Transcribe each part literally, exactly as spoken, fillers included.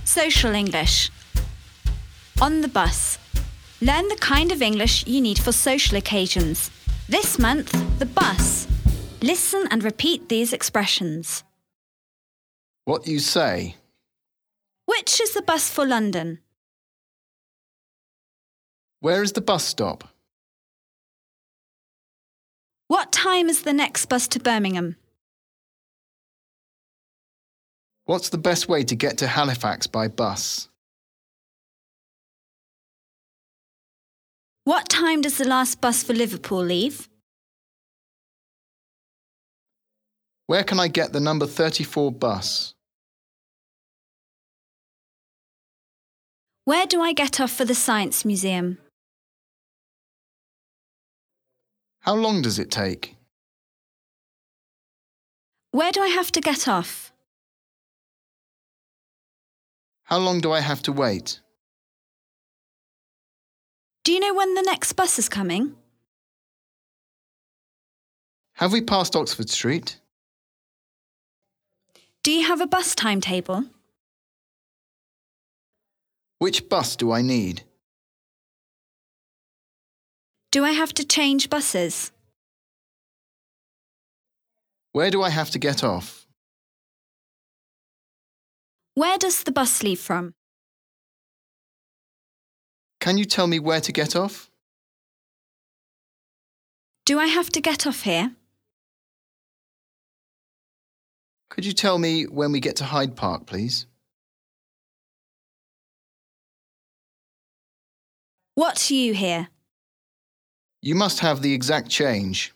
Social English. On the bus. Learn the kind of English you need for social occasions. This month, the bus. Listen and repeat these expressions. What you say. Which is the bus for London? Where is the bus stop? What time is the next bus to Birmingham? What's the best way to get to Halifax by bus? What time does the last bus for Liverpool leave? Where can I get the number thirty-four bus? Where do I get off for the Science Museum? How long does it take? Where do I have to get off? How long do I have to wait? Do you know when the next bus is coming? Have we passed Oxford Street? Do you have a bus timetable? Which bus do I need? Do I have to change buses? Where do I have to get off? Where does the bus leave from? Can you tell me where to get off? Do I have to get off here? Could you tell me when we get to Hyde Park, please? What's you here? You must have the exact change.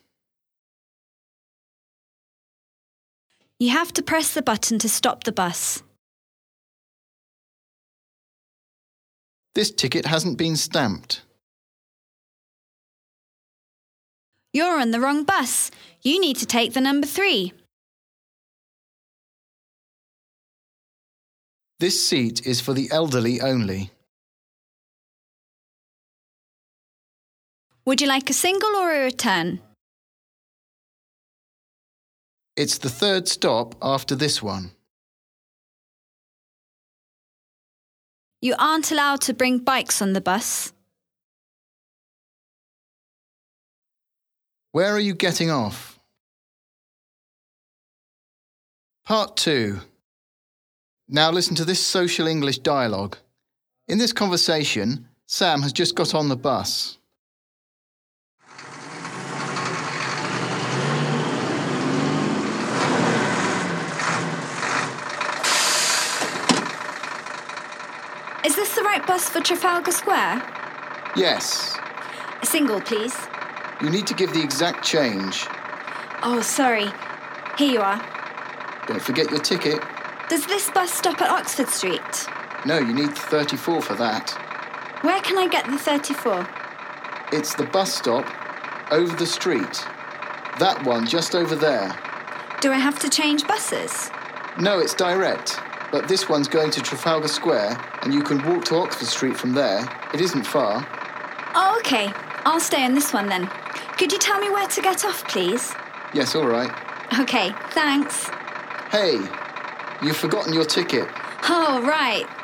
You have to press the button to stop the bus. This ticket hasn't been stamped. You're on the wrong bus. You need to take the number three. This seat is for the elderly only. Would you like a single or a return? It's the third stop after this one. You aren't allowed to bring bikes on the bus. Where are you getting off? Part two. Now listen to this social English dialogue. In this conversation, Sam has just got on the bus. Is this the right bus for Trafalgar Square? Yes. A single, please. You need to give the exact change. Oh, sorry. Here you are. Don't forget your ticket. Does this bus stop at Oxford Street? No, you need thirty-four for that. Where can I get the thirty-four? It's the bus stop over the street. That one just over there. Do I have to change buses? No, it's direct. But this one's going to Trafalgar Square and you can walk to Oxford Street from there. It isn't far. Oh, OK. I'll stay on this one then. Could you tell me where to get off, please? Yes, all right. OK, thanks. Hey, you've forgotten your ticket. Oh, right.